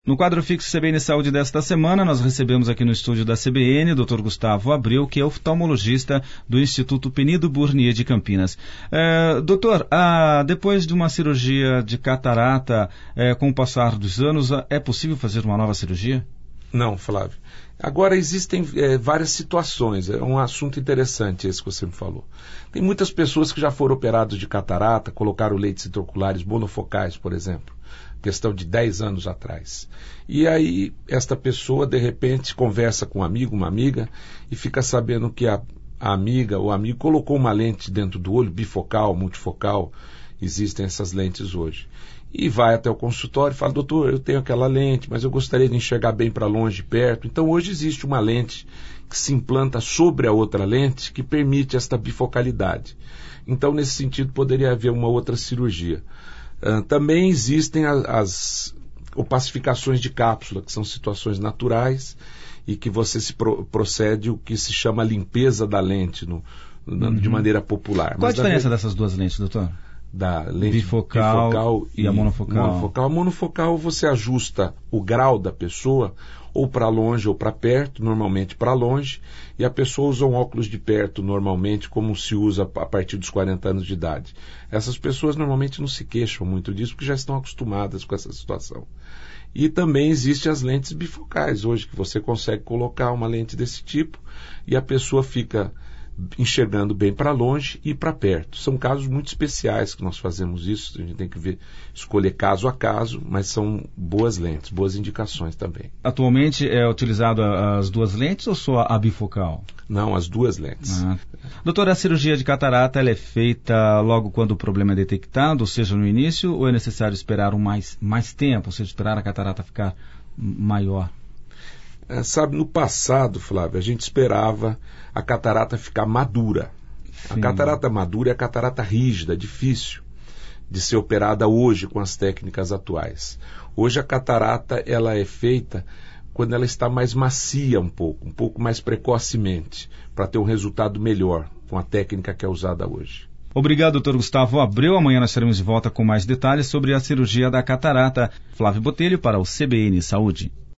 No quadro fixo CBN Saúde desta semana, nós recebemos aqui no estúdio da CBN o Dr. Gustavo Abreu, que é oftalmologista do Instituto Penido Burnier de Campinas. Doutor, depois de uma cirurgia de catarata, com o passar dos anos, é possível fazer uma nova cirurgia? Não, Flávio. Agora existem várias situações, é um assunto interessante esse que você me falou. Tem muitas pessoas que já foram operadas de catarata, colocaram lentes intraoculares monofocais, por exemplo, questão de 10 anos atrás. E aí esta pessoa de repente conversa com um amigo, uma amiga, e fica sabendo que a amiga ou amigo colocou uma lente dentro do olho, bifocal, multifocal, existem essas lentes hoje. E vai até o consultório e fala: doutor, eu tenho aquela lente, mas eu gostaria de enxergar bem para longe e perto. Então hoje existe uma lente que se implanta sobre a outra lente que permite esta bifocalidade. Então nesse sentido poderia haver uma outra cirurgia. Também existem as opacificações de cápsula, que são situações naturais e que você procede o que se chama limpeza da lente de maneira popular. Qual a diferença dessas duas lentes, doutor? Da lente bifocal e a monofocal. A monofocal você ajusta o grau da pessoa ou para longe ou para perto, normalmente para longe, e a pessoa usa um óculos de perto normalmente, como se usa a partir dos 40 anos de idade. Essas pessoas normalmente não se queixam muito disso porque já estão acostumadas com essa situação. E também existem as lentes bifocais hoje, que você consegue colocar uma lente desse tipo e a pessoa fica enxergando bem para longe e para perto. São casos muito especiais que nós fazemos isso, a gente tem que escolher caso a caso, mas são boas lentes, boas indicações também. Atualmente é utilizado as duas lentes ou só a bifocal? Não, as duas lentes. Doutor, a cirurgia de catarata ela é feita logo quando o problema é detectado, ou seja, no início, ou é necessário esperar mais tempo, ou seja, esperar a catarata ficar maior? Sabe, no passado, Flávio, a gente esperava a catarata ficar madura. Sim. A catarata madura é a catarata rígida, difícil de ser operada hoje com as técnicas atuais. Hoje a catarata ela é feita quando ela está mais macia um pouco mais precocemente, para ter um resultado melhor com a técnica que é usada hoje. Obrigado, doutor Gustavo Abreu. Amanhã nós estaremos de volta com mais detalhes sobre a cirurgia da catarata. Flávio Botelho para o CBN Saúde.